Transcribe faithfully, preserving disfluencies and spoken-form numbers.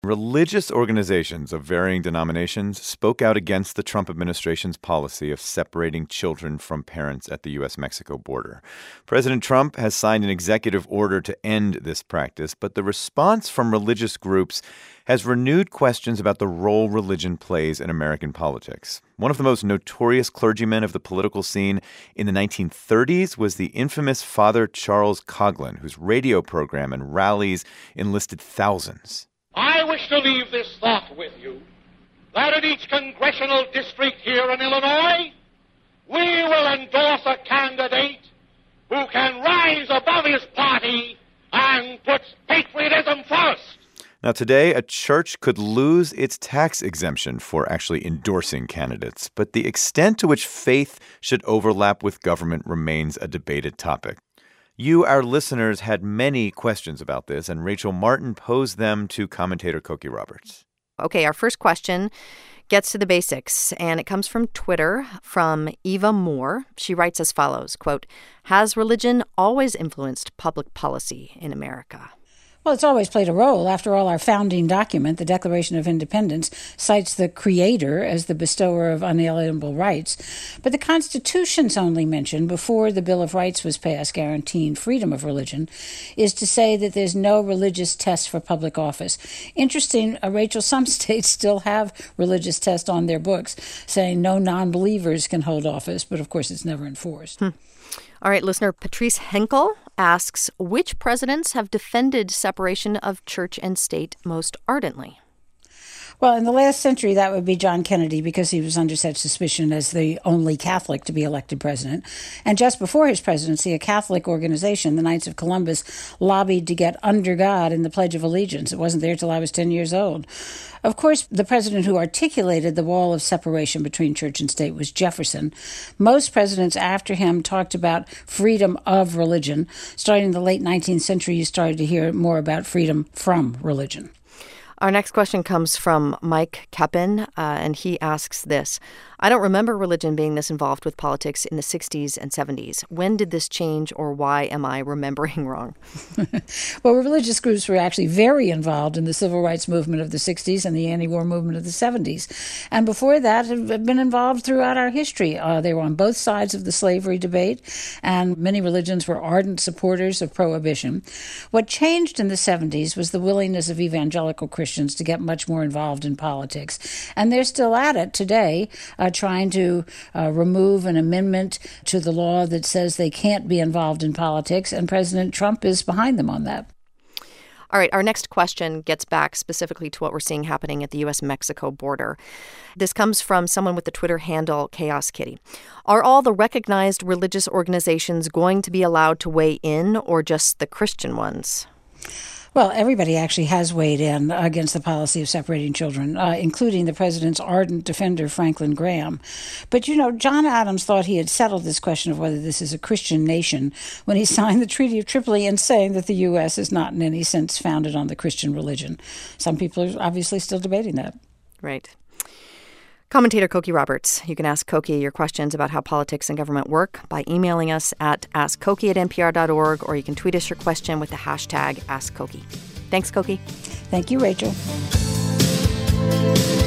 Religious organizations of varying denominations spoke out against the Trump administration's policy of separating children from parents at the U S Mexico border. President Trump has signed an executive order to end this practice, but the response from religious groups has renewed questions about the role religion plays in American politics. One of the most notorious clergymen of the political scene in the nineteen thirties was the infamous Father Charles Coughlin, whose radio program and rallies enlisted thousands. I wish to leave this thought with you, that in each congressional district here in Illinois, we will endorse a candidate who can rise above his party and puts patriotism first. Now, today, a church could lose its tax exemption for actually endorsing candidates, but the extent to which faith should overlap with government remains a debated topic. You, our listeners, had many questions about this, and Rachel Martin posed them to commentator Cokie Roberts. Okay, our first question gets to the basics, and it comes from Twitter, from Eva Moore. She writes as follows, quote, "Has religion always influenced public policy in America?" Well, it's always played a role. After all, our founding document, the Declaration of Independence, cites the Creator as the bestower of unalienable rights. But the Constitution's only mention, before the Bill of Rights was passed guaranteeing freedom of religion, is to say that there's no religious test for public office. Interesting, uh, Rachel, some states still have religious tests on their books saying no non-believers can hold office, but of course it's never enforced. Hmm. All right, listener Patrice Henkel asks, which presidents have defended separation of church and state most ardently? Well, in the last century, that would be John Kennedy, because he was under such suspicion as the only Catholic to be elected president. And just before his presidency, a Catholic organization, the Knights of Columbus, lobbied to get under God in the Pledge of Allegiance. It wasn't there till I was ten years old. Of course, the president who articulated the wall of separation between church and state was Jefferson. Most presidents after him talked about freedom of religion. Starting in the late nineteenth century, you started to hear more about freedom from religion. Our next question comes from Mike Keppen, uh, and he asks this. I don't remember religion being this involved with politics in the sixties and seventies. When did this change, or why am I remembering wrong? Well, religious groups were actually very involved in the civil rights movement of the sixties and the anti-war movement of the seventies. And before that, have been involved throughout our history. Uh, they were on both sides of the slavery debate, and many religions were ardent supporters of prohibition. What changed in the seventies was the willingness of evangelical Christians to get much more involved in politics. And they're still at it today, uh, trying to uh, remove an amendment to the law that says they can't be involved in politics, and President Trump is behind them on that. All right, our next question gets back specifically to what we're seeing happening at the U S Mexico border. This comes from someone with the Twitter handle Chaos Kitty. Are all the recognized religious organizations going to be allowed to weigh in, or just the Christian ones? Well, everybody actually has weighed in against the policy of separating children, uh, including the president's ardent defender, Franklin Graham. But, you know, John Adams thought he had settled this question of whether this is a Christian nation when he signed the Treaty of Tripoli and saying that the U S is not in any sense founded on the Christian religion. Some people are obviously still debating that. Right. Commentator Cokie Roberts. You can ask Cokie your questions about how politics and government work by emailing us at ask cokie at n p r dot org, or you can tweet us your question with the hashtag AskCokie. Thanks, Cokie. Thank you, Rachel.